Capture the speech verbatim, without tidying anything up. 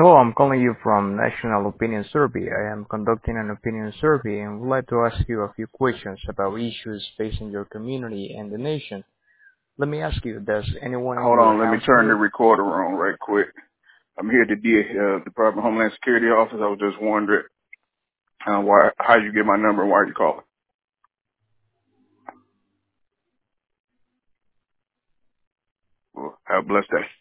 Hello, I'm calling you from National Opinion Survey. I am conducting an opinion survey and would like to ask you a few questions about issues facing your community and the nation. Let me ask you, does anyone in Hold your on, let me turn the household? recorder on right quick. I'm here at the D A, uh, Department of Homeland Security office. I was just wondering uh, why, how you get my number and why you calling. Well, have a blessed day.